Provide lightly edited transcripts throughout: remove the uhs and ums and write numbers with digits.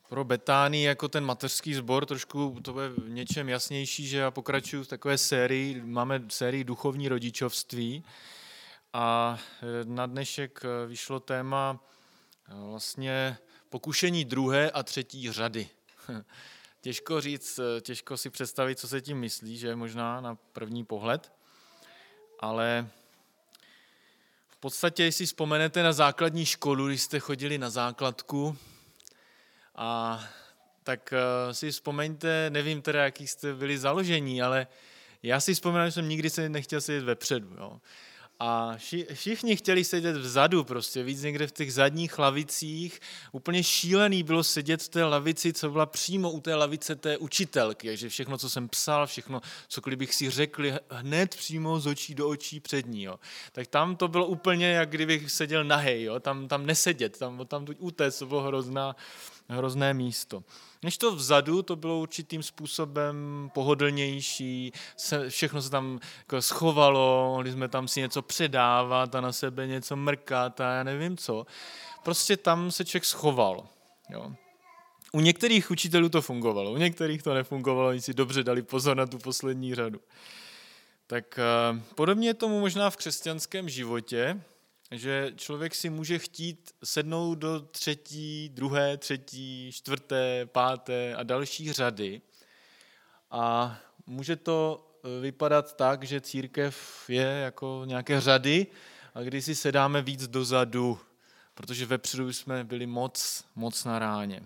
Pro Betánii jako ten mateřský sbor trošku to bude v něčem jasnější, že já pokračuju v takové sérii, máme sérii duchovní rodičovství a na dnešek vyšlo téma vlastně pokušení druhé a třetí řady. Těžko říct, těžko si představit, co se tím myslí, že možná na první pohled, ale v podstatě, jestli vzpomenete na základní školu, když jste chodili na základku, a tak si vzpomeňte, nevím teda, jaký jste byli založení, ale já si vzpomínám, že jsem nikdy se nechtěl sedět vepředu. Jo. A všichni chtěli sedět vzadu, prostě víc někde v těch zadních lavicích. Úplně šílený bylo sedět v té lavici, co byla přímo u té lavice té učitelky. Takže všechno, co jsem psal, všechno, cokoliv bych si řekl, hned přímo z očí do očí před ní. Jo. Tak tam to bylo úplně, jak kdybych seděl nahej, jo. Tam nesedět, tam utéct, to bylo hrozné místo. Než to vzadu, to bylo určitým způsobem pohodlnější, všechno se tam jako schovalo, mohli jsme tam si něco předávat a na sebe něco mrkat a já nevím co. Prostě tam se člověk schoval. Jo. U některých učitelů to fungovalo, u některých to nefungovalo, oni si dobře dali pozor na tu poslední řadu. Tak podobně je tomu možná v křesťanském životě, že člověk si může chtít sednout do druhé, třetí, čtvrté, páté a další řady a může to vypadat tak, že církev je jako nějaké řady a když si sedáme víc dozadu, protože vepředu jsme byli moc na ráně.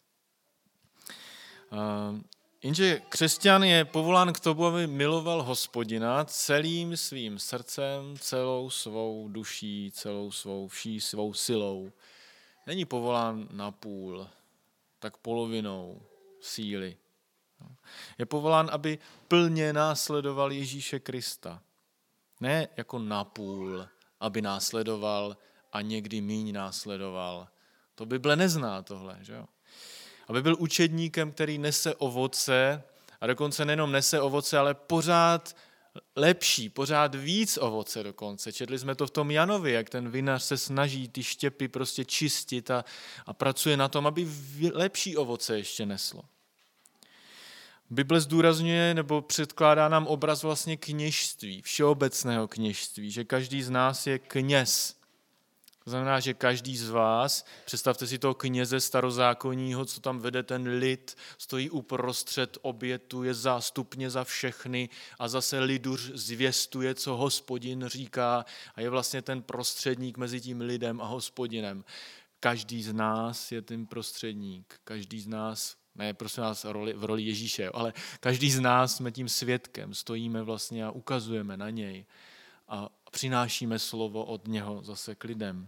Jenže křesťan je povolán k tomu, aby miloval Hospodina celým svým srdcem, celou svou duší, celou svou silou. Není povolán na půl, tak polovinou síly. Je povolán, aby plně následoval Ježíše Krista. Ne jako napůl, aby následoval a někdy míň následoval. To Bible nezná tohle, že jo? Aby byl učedníkem, který nese ovoce a dokonce nejenom nese ovoce, ale pořád lepší, pořád víc ovoce dokonce. Četli jsme to v tom Janovi, jak ten vinař se snaží ty štěpy prostě čistit a pracuje na tom, aby lepší ovoce ještě neslo. Bible zdůrazňuje nebo předkládá nám obraz vlastně kněžství, všeobecného kněžství, že každý z nás je kněz. To znamená, že každý z vás, představte si toho kněze starozákonního, co tam vede ten lid, stojí uprostřed, obětuje zástupně za všechny a zase lidu zvěstuje, co Hospodin říká a je vlastně ten prostředník mezi tím lidem a Hospodinem. Každý z nás je ten prostředník, každý z nás, ne prosím nás v roli Ježíše, ale každý z nás jsme tím svědkem, stojíme vlastně a ukazujeme na něj a přinášíme slovo od něho zase k lidem.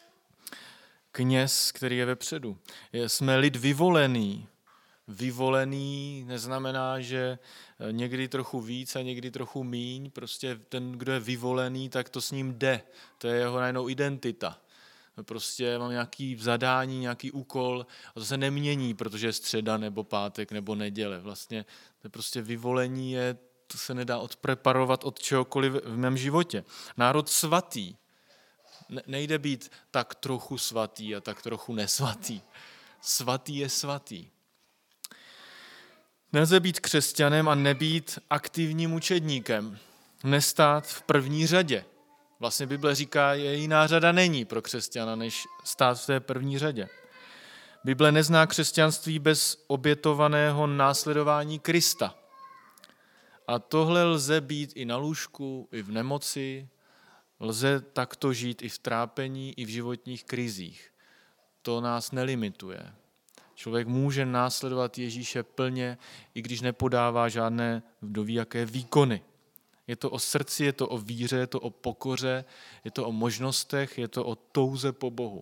Kněz, který je vepředu. Jsme lid vyvolený. Vyvolený neznamená, že někdy trochu víc a někdy trochu míň. Prostě ten, kdo je vyvolený, tak to s ním jde. To je jeho najednou identita. Prostě mám nějaký zadání, nějaký úkol a to se nemění, protože je středa nebo pátek nebo neděle. Vlastně to prostě vyvolení je, to se nedá odpreparovat od čehokoliv v mém životě. Národ svatý. Nejde být tak trochu svatý a tak trochu nesvatý. Svatý je svatý. Nelze být křesťanem a nebýt aktivním učedníkem. Nestát v první řadě. Vlastně Bible říká, že jiná řada není pro křesťana, než stát v té první řadě. Bible nezná křesťanství bez obětovaného následování Krista. A tohle lze být i na lůžku, i v nemoci, lze takto žít i v trápení, i v životních krizích. To nás nelimituje. Člověk může následovat Ježíše plně, i když nepodává žádné kdo ví jaké výkony. Je to o srdci, je to o víře, je to o pokoře, je to o možnostech, je to o touze po Bohu.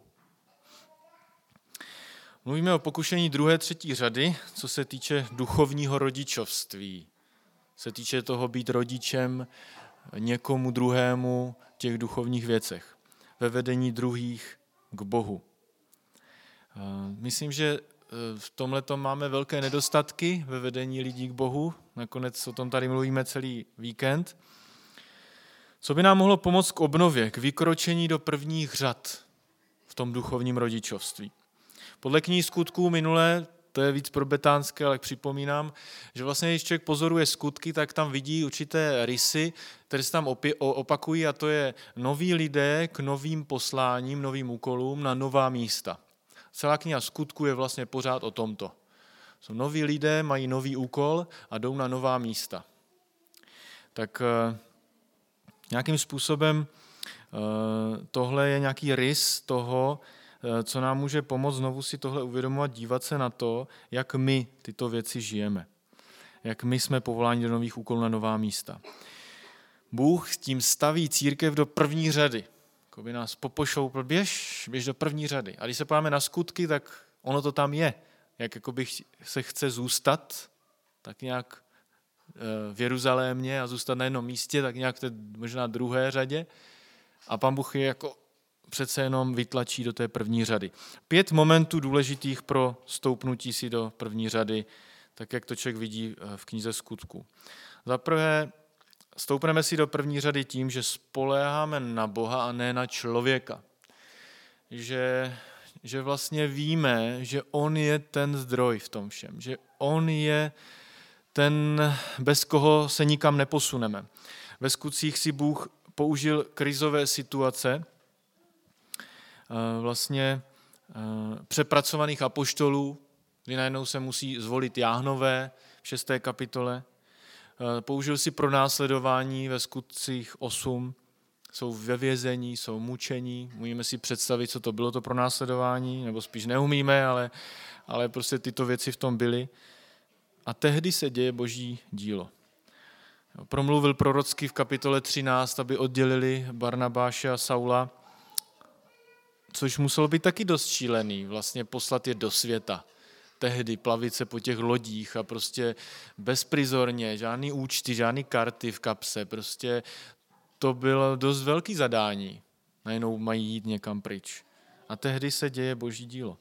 Mluvíme o pokušení druhé, třetí řady, co se týče duchovního rodičovství. Se týče toho být rodičem někomu druhému v těch duchovních věcech. Ve vedení druhých k Bohu. Myslím, že v tomhletom máme velké nedostatky ve vedení lidí k Bohu. Nakonec o tom tady mluvíme celý víkend. Co by nám mohlo pomoct k obnově, k vykročení do prvních řad v tom duchovním rodičovství? Podle knih Skutků minulé to je víc pro betánské, ale připomínám, že vlastně, když člověk pozoruje skutky, tak tam vidí určité rysy, které se tam opakují, a to je noví lidé k novým posláním, novým úkolům na nová místa. Celá kniha Skutků je vlastně pořád o tomto. Jsou noví lidé, mají nový úkol a jdou na nová místa. Tak nějakým způsobem tohle je nějaký rys toho, co nám může pomoct znovu si tohle uvědomovat, dívat se na to, jak my tyto věci žijeme. Jak my jsme povoláni do nových úkolů na nová místa. Bůh tím staví církev do první řady. Jakoby nás popošoupl, běž do první řady. A když se podíváme na skutky, tak ono to tam je. Jak jakoby se chce zůstat, tak nějak v Jeruzalémě a zůstat na jednom místě, tak nějak v té možná druhé řadě. A Pán Bůh je jako přece jenom vytlačí do té první řady. 5 momentů důležitých pro stoupnutí si do první řady, tak jak to člověk vidí v knize Skutků. Za prvé, stoupneme si do první řady tím, že spoléháme na Boha a ne na člověka. Že vlastně víme, že on je ten zdroj v tom všem, že on je ten, bez koho se nikam neposuneme. Ve Skutcích si Bůh použil krizové situace, vlastně přepracovaných apoštolů, kdy najednou se musí zvolit jáhnové v 6. kapitole. Použil si pronásledování ve Skutcích 8, jsou ve vězení, jsou mučení. Můžeme si představit, co to bylo to pronásledování, nebo spíš neumíme, ale prostě tyto věci v tom byly. A tehdy se děje Boží dílo. Promluvil prorocky v kapitole 13, aby oddělili Barnabáše a Saula, což muselo být taky dost šílený, vlastně poslat je do světa. Tehdy plavit se po těch lodích a prostě bezprizorně, žádný účty, žádný karty v kapse, prostě to bylo dost velký zadání. Najednou mají jít někam pryč. A tehdy se děje Boží dílo.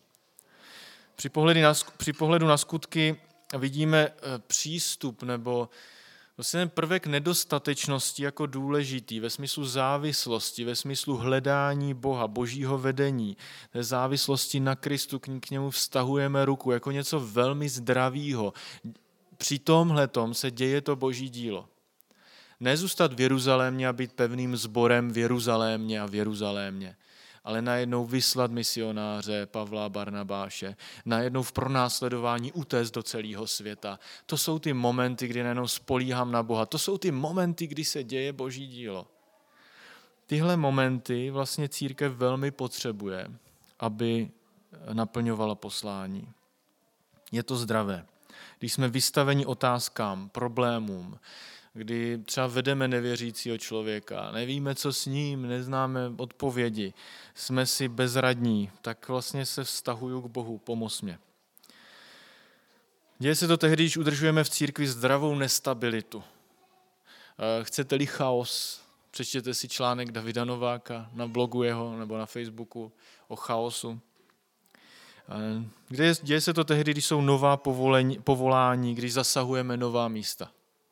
Při pohledu na skutky vidíme přístup nebo vlastně ten prvek nedostatečnosti jako důležitý ve smyslu závislosti, ve smyslu hledání Boha, Božího vedení, té závislosti na Kristu, k němu vztahujeme ruku jako něco velmi zdravého. Při tomhletom se děje to Boží dílo. Nezůstat v Jeruzalémě a být pevným sborem v Jeruzalémě a v Jeruzalémě, ale najednou vyslat misionáře Pavla a Barnabáše, najednou v pronásledování utéct do celého světa. To jsou ty momenty, kdy najednou spolíhám na Boha. To jsou ty momenty, kdy se děje Boží dílo. Tyhle momenty vlastně církev velmi potřebuje, aby naplňovala poslání. Je to zdravé. Když jsme vystaveni otázkám, problémům, kdy třeba vedeme nevěřícího člověka, nevíme, co s ním, neznáme odpovědi, jsme si bezradní, tak vlastně se vztahuju k Bohu, pomoz mě. Děje se to tehdy, když udržujeme v církvi zdravou nestabilitu. Chcete-li chaos, přečtěte si článek Davida Nováka na blogu jeho nebo na Facebooku o chaosu. Děje se to tehdy, když jsou nová povolání, když zasahujeme nová místa.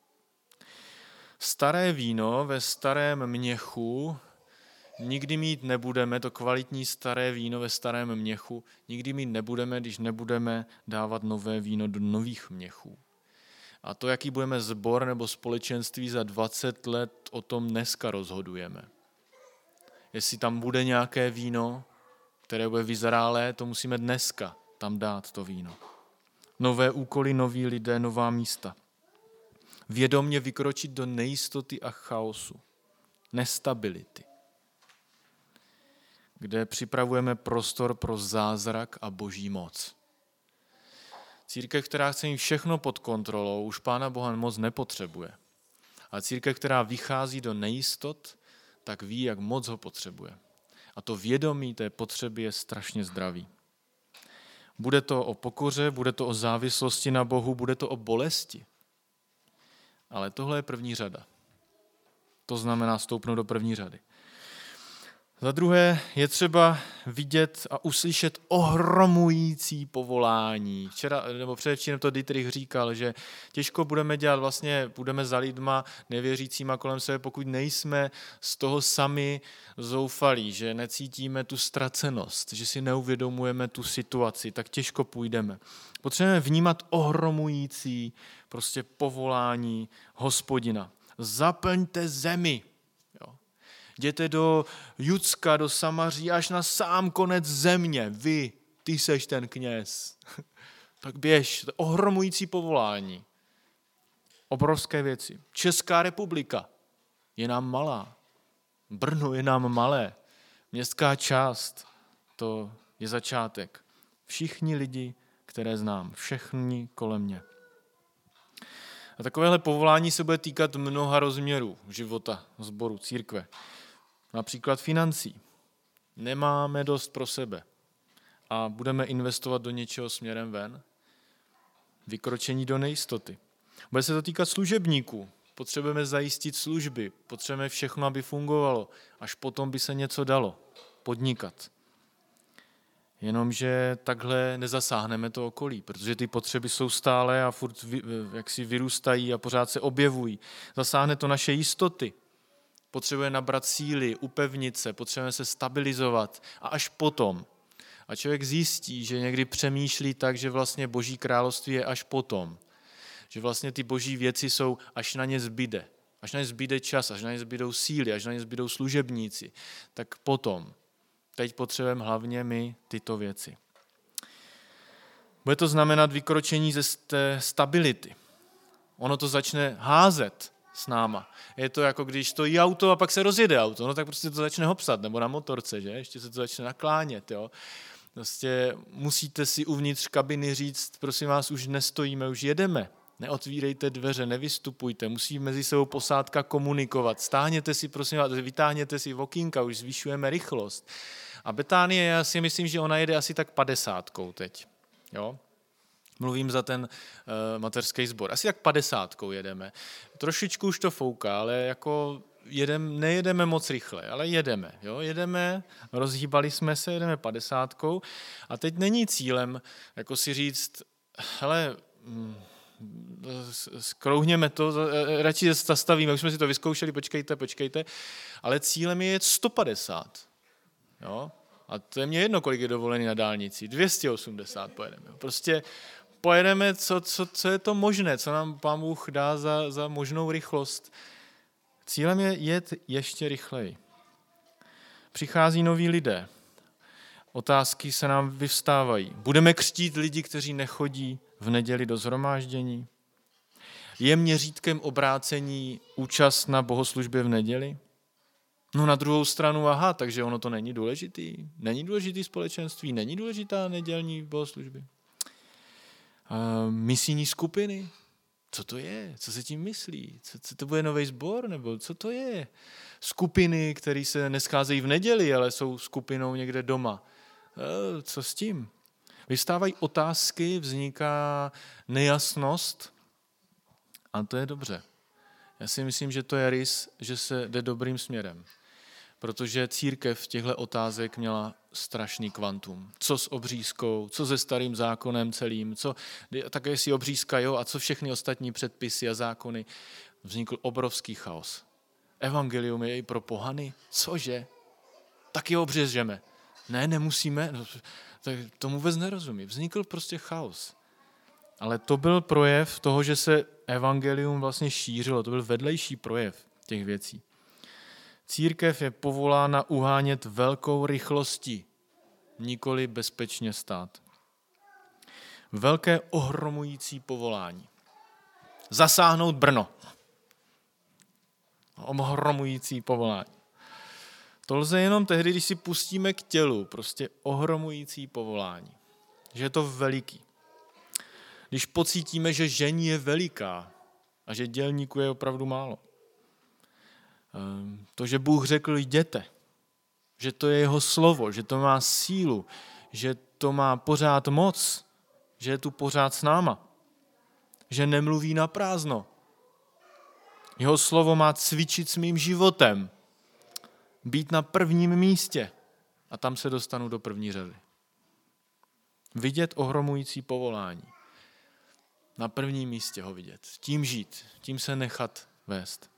Staré víno ve starém měchu nikdy mít nebudeme, to kvalitní staré víno ve starém měchu nikdy mít nebudeme, když nebudeme dávat nové víno do nových měchů. A to, jaký budeme sbor nebo společenství za 20 let, o tom dneska rozhodujeme. Jestli tam bude nějaké víno, které bude vyzrálé, to musíme dneska tam dát to víno. Nové úkoly, noví lidé, nová místa. Vědomě vykročit do nejistoty a chaosu, nestability, kde připravujeme prostor pro zázrak a Boží moc. Církev, která chce mít všechno pod kontrolou, už Pána Boha moc nepotřebuje. A církev, která vychází do nejistot, tak ví, jak moc ho potřebuje. A to vědomí té potřeby je strašně zdravý. Bude to o pokoře, bude to o závislosti na Bohu, bude to o bolesti. Ale tohle je první řada. To znamená stoupnout do první řady. Za druhé je třeba vidět a uslyšet ohromující povolání. Včera, nebo předevčírem to Dietrich říkal, že těžko budeme dělat, vlastně budeme za lidma nevěřícíma kolem sebe, pokud nejsme z toho sami zoufalí, že necítíme tu ztracenost, že si neuvědomujeme tu situaci, tak těžko půjdeme. Potřebujeme vnímat ohromující prostě povolání Hospodina. Zaplňte zemi. Jděte do Judska, do Samaří, až na sám konec země. Ty seš ten kněz. Tak běž, to je ohromující povolání. Obrovské věci. Česká republika je nám malá. Brno je nám malé. Městská část, to je začátek. Všichni lidi, které znám, všechny kolem mě. A takovéhle povolání se bude týkat mnoha rozměrů života, sboru, církve. Například financí. Nemáme dost pro sebe a budeme investovat do něčeho směrem ven. Vykročení do nejistoty. Bude se to týkat služebníků. Potřebujeme zajistit služby, potřebujeme všechno, aby fungovalo. Až potom by se něco dalo podnikat. Jenomže takhle nezasáhneme to okolí, protože ty potřeby jsou stále a furt jaksi vyrůstají a pořád se objevují. Zasáhne to naše jistoty. Potřebujeme nabrat síly, upevnit se, potřebujeme se stabilizovat a až potom. A člověk zjistí, že někdy přemýšlí tak, že vlastně Boží království je až potom. Že vlastně ty boží věci jsou, až na ně zbyde. Až na ně zbyde čas, až na ně zbydou síly, až na ně zbydou služebníci. Tak potom. Teď potřebujeme hlavně my tyto věci. Bude to znamenat vykročení ze stability. Ono to začne házet s náma. Je to jako když stojí auto a pak se rozjede auto, no tak prostě to začne hopsat, nebo na motorce, že? Ještě se to začne naklánět, jo. Prostě musíte si uvnitř kabiny říct, prosím vás, už nestojíme, už jedeme. Neotvírejte dveře, nevystupujte, musí mezi sebou posádka komunikovat. Stáhněte si, prosím vás, vytáhněte si okýnka, už zvyšujeme rychlost. A Betánie, já si myslím, že ona jede asi tak 50 teď, jo. Mluvím za ten mateřský sbor. Asi tak 50 jedeme. Trošičku už to fouká, ale jako nejedeme moc rychle, ale jedeme. Jo? Jedeme, rozhýbali jsme se, jedeme 50. A teď není cílem jako si říct, hele, skrouhněme to, radši zastavíme, už jsme si to vyzkoušeli, počkejte, ale cílem je jet 150. Jo? A to je mně jedno, kolik je dovolený na dálnici. 280 pojedeme. Prostě pojedeme, co je to možné, co nám Pán Bůh dá za možnou rychlost. Cílem je jet ještě rychleji. Přichází noví lidé. Otázky se nám vyvstávají. Budeme křtít lidi, kteří nechodí v neděli do shromáždění? Je měřítkem obrácení účast na bohoslužbě v neděli? No na druhou stranu, takže ono to není důležitý. Není důležitý společenství, není důležitá nedělní bohoslužby. Misijní skupiny? Co to je? Co se tím myslí? Co to bude nový sbor? Nebo co to je? Skupiny, které se nescházejí v neděli, ale jsou skupinou někde doma. Co s tím? Vystávají otázky, vzniká nejasnost a to je dobře. Já si myslím, že to je rys, že se jde dobrým směrem. Protože církev těchto otázek měla strašný kvantum. Co s obřízkou, co se starým zákonem celým, také jestli obřízka, jo, a co všechny ostatní předpisy a zákony. Vznikl obrovský chaos. Evangelium je i pro pohany. Cože? Taky obřežeme. Ne, nemusíme. Tak tomu vůbec nerozumím. Vznikl prostě chaos. Ale to byl projev toho, že se evangelium vlastně šířilo. To byl vedlejší projev těch věcí. Církev je povolána uhánět velkou rychlostí, nikoli bezpečně stát. Velké ohromující povolání. Zasáhnout Brno. Ohromující povolání. To lze jenom tehdy, když si pustíme k tělu, prostě ohromující povolání. Že je to veliký. Když pocítíme, že žení je veliká a že dělníků je opravdu málo. To, že Bůh řekl jděte, že to je jeho slovo, že to má sílu, že to má pořád moc, že je tu pořád s náma, že nemluví na prázdno. Jeho slovo má cvičit s mým životem. Být na prvním místě a tam se dostanu do první řady. Vidět ohromující povolání. Na prvním místě ho vidět. Tím žít, tím se nechat vést.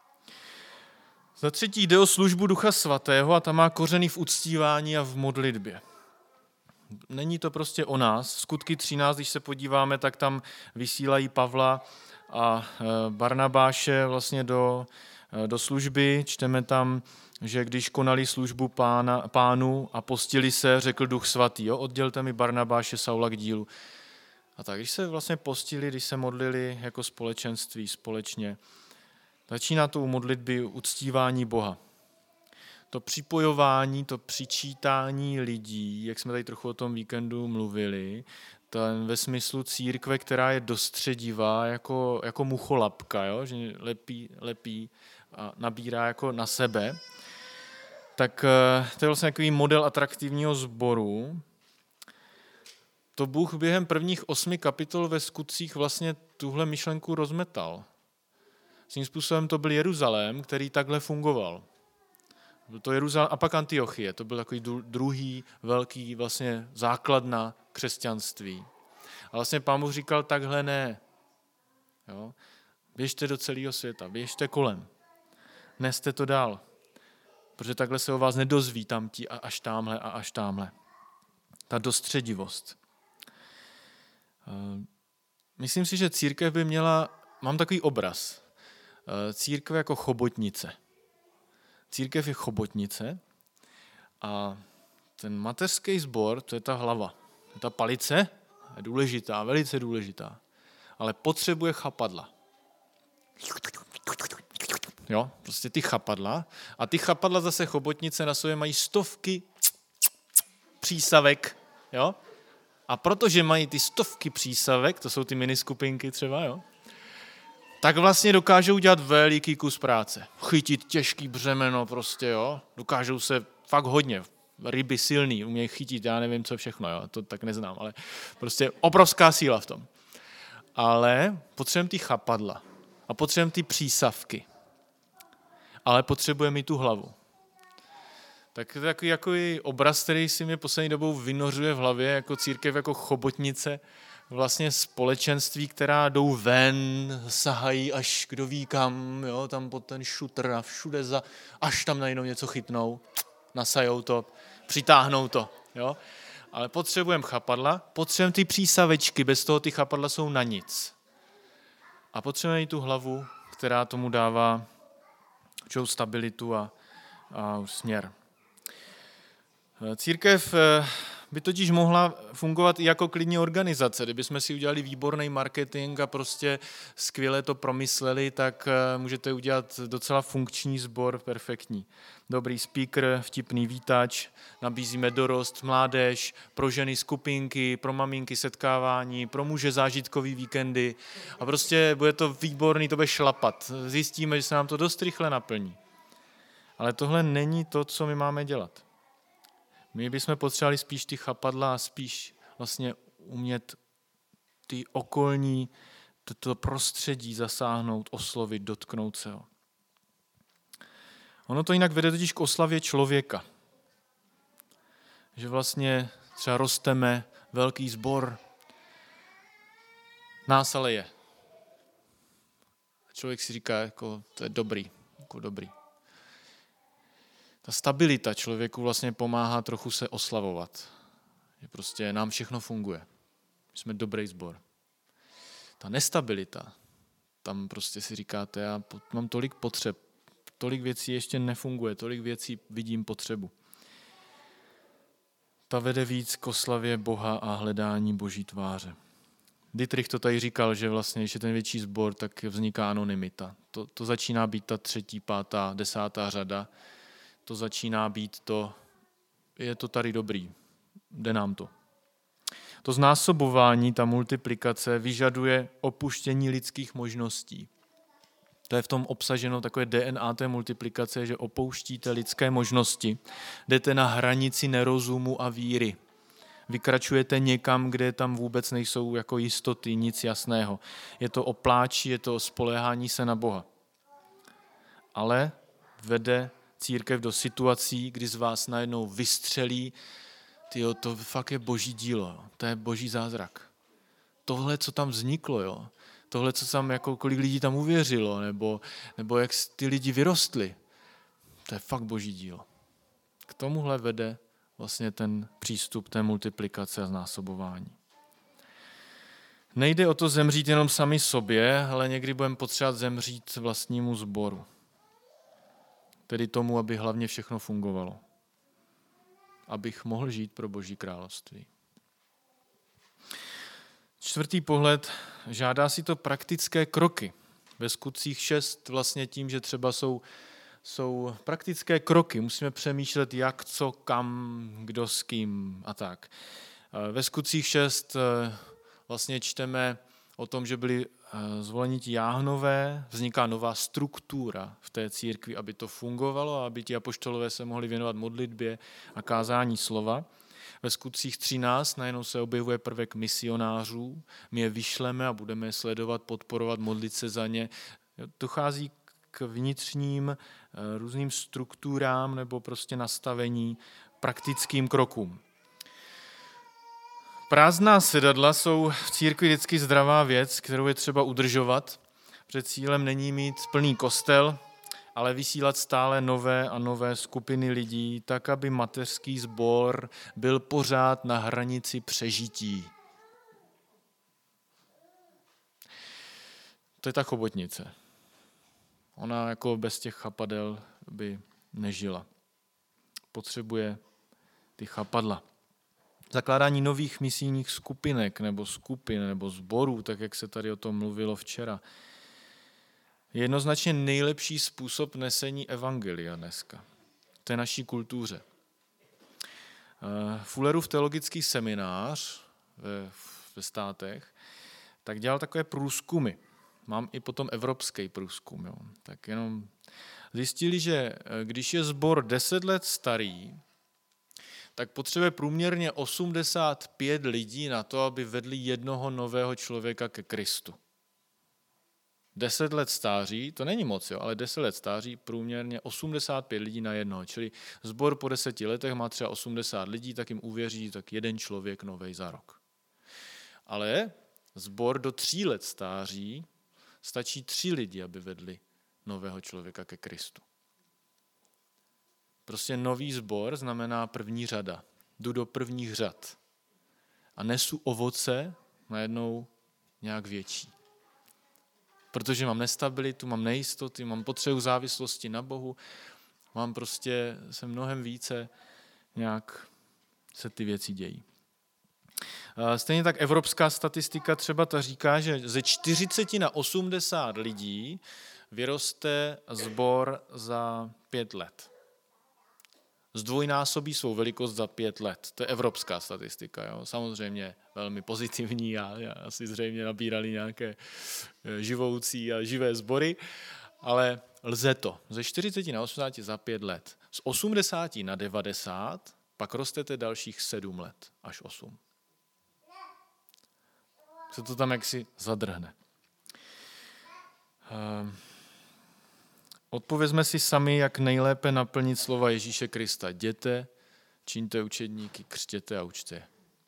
Za třetí jde o službu Ducha Svatého a ta má kořeny v uctívání a v modlitbě. Není to prostě o nás. Skutky 13, když se podíváme, tak tam vysílají Pavla a Barnabáše vlastně do služby. Čteme tam, že když konali službu pánu a postili se, řekl Duch Svatý, jo, oddělte mi Barnabáše Saula k dílu. A tak, když se vlastně postili, když se modlili jako společenství společně, začíná to u modlitby uctívání Boha. To připojování, to přičítání lidí, jak jsme tady trochu o tom víkendu mluvili, ten ve smyslu církve, která je dostředivá, jako mucholapka, jo? Že lepí a nabírá jako na sebe, tak to je vlastně takový model atraktivního sboru. To Bůh během prvních 8 kapitol ve Skutcích vlastně tuhle myšlenku rozmetal. Svým způsobem to byl Jeruzalém, který takhle fungoval. Byl to Jeruzalém a pak Antiochie, to byl takový druhý velký vlastně základna křesťanství. A vlastně Pán Bůh říkal, takhle ne. Jo? Běžte do celého světa, běžte kolem. Neste to dál. Protože takhle se o vás nedozví tamtí a až támhle a až támhle. Ta dostředivost. Myslím si, že církev by měla, mám takový obraz, církev jako chobotnice. Církev je chobotnice a ten mateřský sbor, to je ta hlava. Ta palice je důležitá, velice důležitá, ale potřebuje chapadla. Jo, prostě ty chapadla. A ty chapadla zase chobotnice na sobě mají stovky přísavek, jo? A protože mají ty stovky přísavek, to jsou ty miniskupinky třeba, jo? Tak vlastně dokážou dělat veliký kus práce. Chytit těžký břemeno prostě, jo? Dokážou se fakt hodně. Ryby silný, umějí chytit, já nevím, co všechno, jo? To tak neznám, ale prostě obrovská síla v tom. Ale potřebujeme ty chapadla a potřebujeme ty přísavky. Ale potřebujeme i tu hlavu. Tak to je takový obraz, který si mě poslední dobou vynořuje v hlavě, jako církev, jako chobotnice, vlastně společenství, která jdou ven, sahají až kdo ví kam, jo, tam pod ten šutr a všude až tam najednou něco chytnou, nasajou to, přitáhnou to, jo. Ale potřebujeme chapadla, potřebujeme ty přísavečky, bez toho ty chapadla jsou na nic. A potřebujeme i tu hlavu, která tomu dává určitou stabilitu a směr. Církev by totiž mohla fungovat i jako klidně organizace. Kdybychom si udělali výborný marketing a prostě skvěle to promysleli, tak můžete udělat docela funkční sbor, perfektní. Dobrý speaker, vtipný vítač, nabízíme dorost, mládež, pro ženy skupinky, pro maminky setkávání, pro muže zážitkový víkendy a prostě bude to výborný, to bude šlapat. Zjistíme, že se nám to dost rychle naplní. Ale tohle není to, co my máme dělat. My bychom potřebovali spíš ty chapadla a spíš vlastně umět ty okolní, toto prostředí zasáhnout, oslovit, dotknout se ho. Ono to jinak vede totiž k oslavě člověka. Že vlastně třeba rosteme, velký sbor, nás ale je. Člověk si říká, jako, to je dobrý, jako dobrý. Ta stabilita člověku vlastně pomáhá trochu se oslavovat. Že prostě nám všechno funguje. Jsme dobrý sbor. Ta nestabilita, tam prostě si říkáte, já mám tolik potřeb, tolik věcí ještě nefunguje, tolik věcí vidím potřebu. Ta vede víc k oslavě Boha a hledání Boží tváře. Dietrich to tady říkal, že vlastně, když je ten větší sbor, tak vzniká anonymita. To začíná být ta 3., 5., 10. řada. To začíná být to, je to tady dobrý, jde nám to. To znásobování, ta multiplikace vyžaduje opuštění lidských možností. To je v tom obsaženo takové DNA té multiplikace, že opouštíte lidské možnosti, jdete na hranici nerozumu a víry. Vykračujete někam, kde tam vůbec nejsou jako jistoty, nic jasného. Je to o pláči, je to o spoléhání se na Boha. Ale vede církev do situací, kdy z vás najednou vystřelí, tyjo, to fakt je boží dílo, to je boží zázrak. Tohle, co tam vzniklo, jo, tohle, co tam, jako kolik lidí tam uvěřilo, nebo jak ty lidi vyrostli, to je fakt boží dílo. K tomuhle vede vlastně ten přístup té multiplikace a znásobování. Nejde o to zemřít jenom sami sobě, ale někdy budeme potřebovat zemřít vlastnímu sboru. Tedy tomu, aby hlavně všechno fungovalo. Abych mohl žít pro Boží království. Čtvrtý pohled, žádá si to praktické kroky. Ve Skutcích 6 vlastně tím, že třeba jsou praktické kroky. Musíme přemýšlet, jak, co, kam, kdo s kým a tak. Ve Skutcích 6 vlastně čteme o tom, že byli zvoleni ti jáhnové, vzniká nová struktura v té církvi, aby to fungovalo a aby ti apoštolové se mohli věnovat modlitbě a kázání slova. Ve Skutcích 13 najednou se objevuje prvek misionářů, my je vyšleme a budeme je sledovat, podporovat, modlit se za ně. Dochází k vnitřním různým strukturám nebo prostě nastavení praktickým krokům. Prázdná sedadla jsou v církvi vždycky zdravá věc, kterou je třeba udržovat. Před cílem není mít plný kostel, ale vysílat stále nové a nové skupiny lidí, tak, aby mateřský sbor byl pořád na hranici přežití. To je ta chobotnice. Ona jako bez těch chapadel by nežila. Potřebuje ty chapadla. Zakládání nových misijních skupinek nebo skupin nebo sborů, tak jak se tady o tom mluvilo včera, je jednoznačně nejlepší způsob nesení evangelia dneska. To je naší kultuře. Fullerův teologický seminář ve státech tak dělal takové průzkumy. Mám i potom evropský průzkum. Jo. Tak jenom zjistili, že když je sbor 10 let starý, tak potřebuje průměrně 85 lidí na to, aby vedli jednoho nového člověka ke Kristu. 10 let stáří, to není moc, jo, ale 10 let stáří průměrně 85 lidí na jednoho. Čili sbor po 10 letech má třeba 80 lidí, tak jim uvěří tak jeden člověk novej za rok. Ale sbor do 3 let stáří stačí 3 lidi, aby vedli nového člověka ke Kristu. Prostě nový sbor znamená první řada. Jdu do prvních řad a nesu ovoce najednou nějak větší. Protože mám nestabilitu, mám nejistoty, mám potřebu závislosti na Bohu, se mnohem více nějak se ty věci dějí. Stejně tak evropská statistika třeba ta říká, že ze 40 na 80 lidí vyroste sbor za 5 let. Zdvojnásobí svou velikost za 5 let. To je evropská statistika. Jo? Samozřejmě velmi pozitivní a asi zřejmě nabírali nějaké živoucí a živé sbory, ale lze to. Ze 40 na 80 za 5 let. Z 80 na 90 pak rostete dalších 7 let až 8. Se to tam jaksi zadrhne. Odpovězme si sami, jak nejlépe naplnit slova Ježíše Krista. Jděte, čiňte učedníky, křtěte a učte.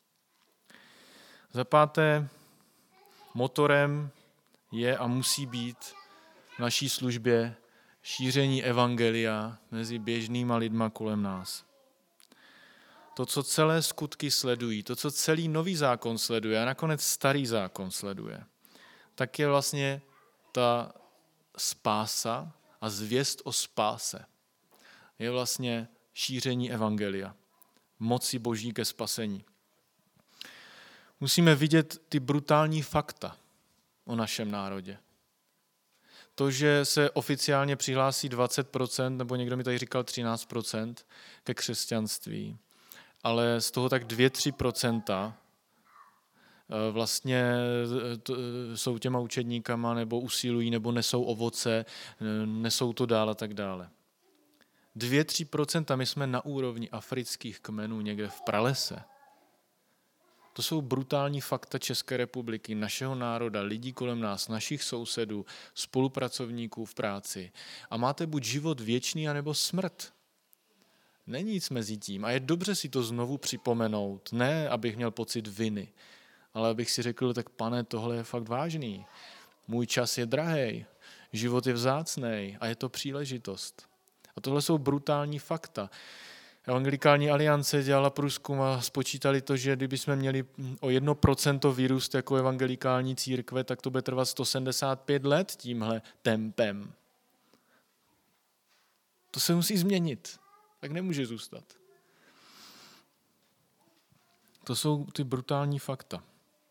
Za páté, motorem je a musí být v naší službě šíření evangelia mezi běžnýma lidma kolem nás. To, co celé skutky sledují, to, co celý nový zákon sleduje a nakonec starý zákon sleduje, tak je vlastně ta spása a zvěst o spáse. Je vlastně šíření evangelia, moci Boží ke spasení. Musíme vidět ty brutální fakta o našem národě. To, že se oficiálně přihlásí 20%, nebo někdo mi tady říkal 13% ke křesťanství, ale z toho tak 2-3% vlastně jsou těma učedníkama, nebo usilují, nebo nesou ovoce, nesou to dál a tak dále. 2-3%, my jsme na úrovni afrických kmenů někde v pralese. To jsou brutální fakta České republiky, našeho národa, lidí kolem nás, našich sousedů, spolupracovníků v práci. A máte buď život věčný, anebo smrt. Není nic mezi tím. A je dobře si to znovu připomenout. Ne, abych měl pocit viny, ale abych si řekl, tak pane, tohle je fakt vážný. Můj čas je drahej, život je vzácnej a je to příležitost. A tohle jsou brutální fakta. Evangelikální aliance dělala průzkum a spočítali to, že kdybychom měli o 1% vyrůst jako evangelikální církve, tak to bude trvat 175 let tímhle tempem. To se musí změnit. Tak nemůže zůstat. To jsou ty brutální fakta.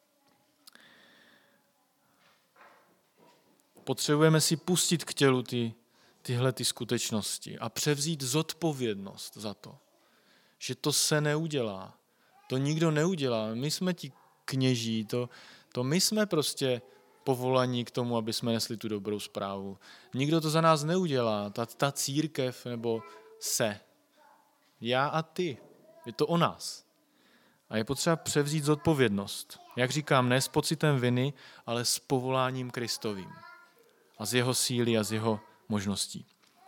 Potřebujeme si pustit k tělu tyhle skutečnosti a převzít zodpovědnost za to, že to se neudělá. To nikdo neudělá. My jsme ti kněží, to my jsme prostě povolaní k tomu, aby jsme nesli tu dobrou zprávu. Nikdo to za nás neudělá. Ta církev nebo se. Já a ty. Je to o nás. A je potřeba převzít zodpovědnost. Jak říkám, ne s pocitem viny, ale s povoláním Kristovým. A z jeho síly a z jeho možností.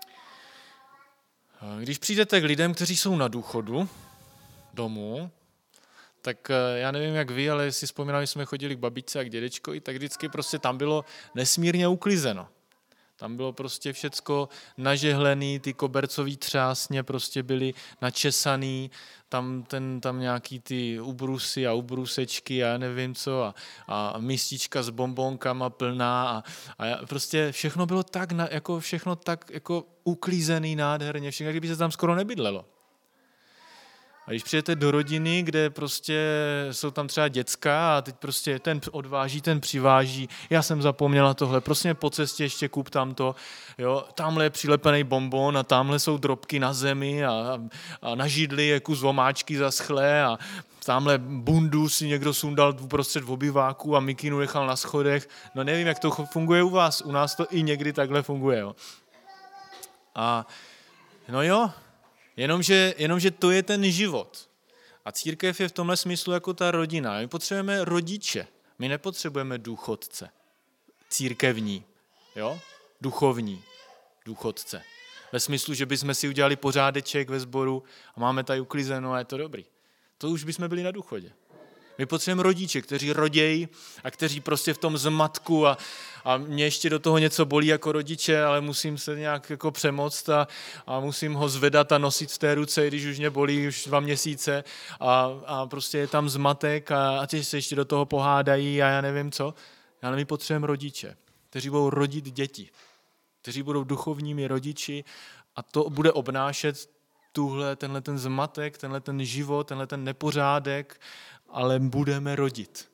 Když přijdete k lidem, kteří jsou na důchodu domů, tak já nevím, jak vy, ale si vzpomínám, že jsme chodili k babičce a k dědečkovi, tak vždycky prostě tam bylo nesmírně uklizeno. Tam bylo prostě všecko nažehlený, ty kobercový třásně prostě byly načesaný, tam nějaký ty ubrusy a ubrusečky a já nevím co a mistička s bonbonkama plná a prostě všechno bylo tak, všechno tak jako uklízený nádherně, všechno, kdyby se tam skoro nebydlelo. A když přijdete do rodiny, kde prostě jsou tam třeba děcka a teď prostě ten odváží, ten přiváží, já jsem zapomněla tohle, prostě po cestě ještě kup tamto, jo, tamhle je přilepený bonbon a tamhle jsou drobky na zemi a na židli je kus omáčky zaschlé a tamhle bundu si někdo sundal uprostřed obyváku a mikinu nechal na schodech. No nevím, jak to funguje u vás, u nás to i někdy takhle funguje, jo. A no jo, Jenomže to je ten život. A církev je v tomhle smyslu jako ta rodina. My potřebujeme rodiče. My nepotřebujeme důchodce. Církevní, jo? Duchovní důchodce. Ve smyslu, že bychom si udělali pořádeček ve sboru a máme tady uklizeno a je to dobrý. To už bychom byli na důchodě. My potřebujeme rodiče, kteří rodějí a kteří prostě v tom zmatku a mě ještě do toho něco bolí jako rodiče, ale musím se nějak jako přemoct a musím ho zvedat a nosit v té ruce, když už mě bolí už 2 měsíce a prostě je tam zmatek a těch se ještě do toho pohádají a já nevím co. Ale my potřebujeme rodiče, kteří budou rodit děti, kteří budou duchovními rodiči a to bude obnášet tenhle ten zmatek, tenhle ten život, tenhle ten nepořádek, ale budeme rodit.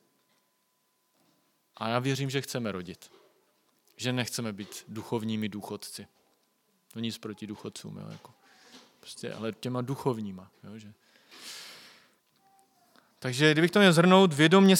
A já věřím, že chceme rodit. Že nechceme být duchovními důchodci. To nic proti důchodcům, jo, jako. Prostě, ale těma duchovníma. Jo, že. Takže kdybych to měl shrnout,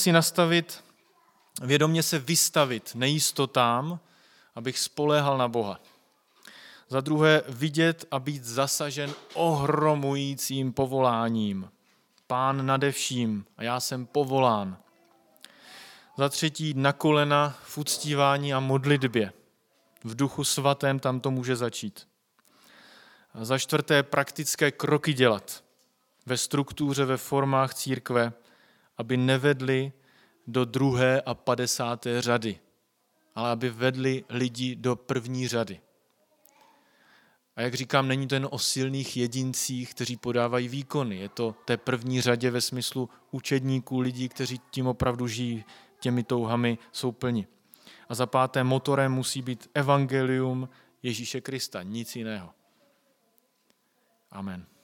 vědomě se vystavit nejistotám, abych spoléhal na Boha. Za druhé, vidět a být zasažen ohromujícím povoláním. Pán nade vším a já jsem povolán. Za třetí, na kolena v uctívání a modlitbě. V duchu svatém tam to může začít. A za čtvrté, praktické kroky dělat ve struktuře, ve formách církve, aby nevedli do 2. a 50. řady, ale aby vedli lidi do 1. řady. A jak říkám, není to jen o silných jedincích, kteří podávají výkony. Je to té 1. řadě ve smyslu učedníků, lidí, kteří tím opravdu žijí, těmi touhami jsou plni. A za 5. motorem musí být evangelium Ježíše Krista, nic jiného. Amen.